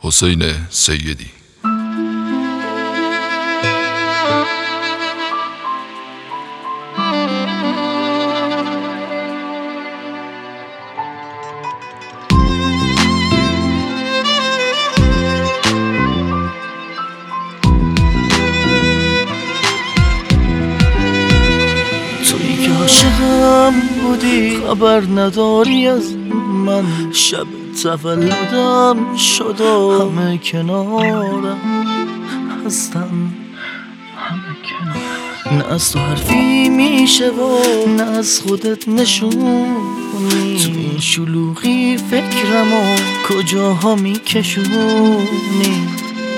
حسین سیدی. تویی که عاشقم بودی، خبر نداری از من. شب تولدم شد و همه کنارم هستن، نه از تو حرفی میشه و نه از خودت نشونی. تو این شلوغی فکرمو کجاها میکشونی.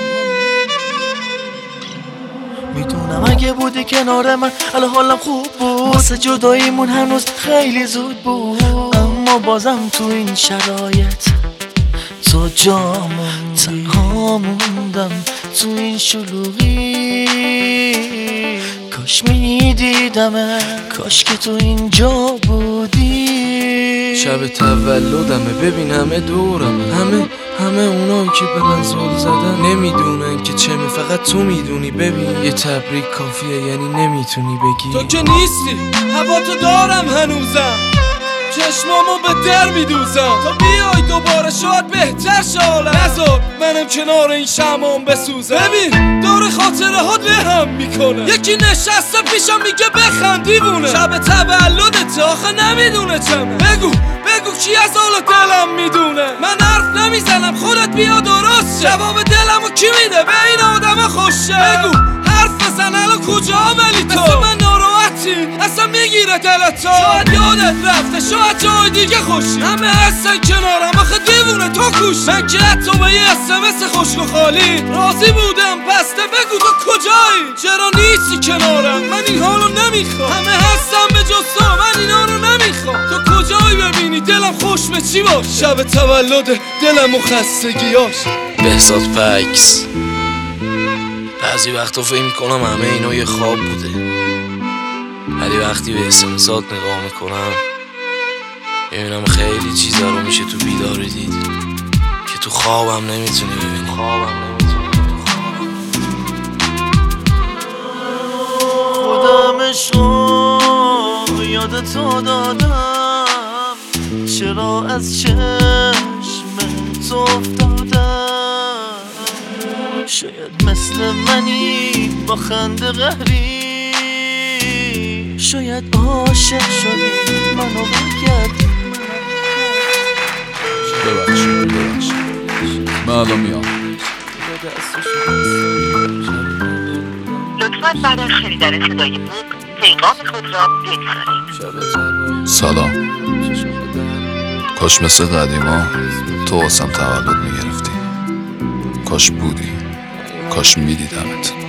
میدونم اگه بودی کنار من الان حالم خوب بود، واسه جداییمون هنوز خیلی زود بود. اما بازم تو این شرایط تو جا موندی، تنها موندم تو این شلوغی. کاش میدیدمه، کاش که تو اینجا بودی. شب تولدمه، ببین همه دورم، همه اونایی که به من زل زدن نمیدونن که چمه، فقط تو میدونی. ببین یه تبریک کافیه، یعنی نمیتونی بگی تو که نیستی، هوا تو دارم هنوزم، چشمامو به در میدوزم. تا بیای دوباره شاید بهتر شالم، نذار منم کنار این شمعم بسوزم. ببین دور خاطره ها لهم میکنه، یکی نشسته پیشم میگه بخند دیوونه. شب تولدت آخه نمیدونه چمه، بگو کی از حال دلم میدونه. من حرف نمیزنم، خودت بیا درست شه. جواب دلمو کی میده به این آدم خوشه؟ بگو حرف بزن الان کجا ولی تو مثل من ناراحتی، اصلا میگیره دلت. شاید یادت رفته، شاید جای دیگه خوشی، همه هستن کنارم آخه دیوونه تو کوشی. من که حتی به یه SMS خشک و خالی راضی بودم، پسته بگو تو کجایی؟ چرا نیستی کنارم؟ من این حالو نمیخوام، همه هستن به جز تو، من اینا رو نمیخوام. تو کجایی ببینی دلم خوش به چی باش؟ شب تولد دلم و خستگیاش. بهزاد پکس. بعضی وقتا فکر میکنم همه اینا یه خواب بوده، ولی وقتی به اسمزاد نگاه میکنم میبینم خیلی چیزا رو میشه تو بیداری دید که تو خوابم نمیتونی ببینی. خودم عشق یاد تو دادم، چرا از چشم تو افتادم. شاید مثل منی با خنده قهری، شاید عاشق شدی منو بگرد. ببخشید من الان میام. لطفاً بعد از شنیدن صدای بوق پیغام خود را بگذارید. سلام. کاش مثل قدیما تو واسم تولد میگرفتی، کاش بودی، کاش میدیدمت.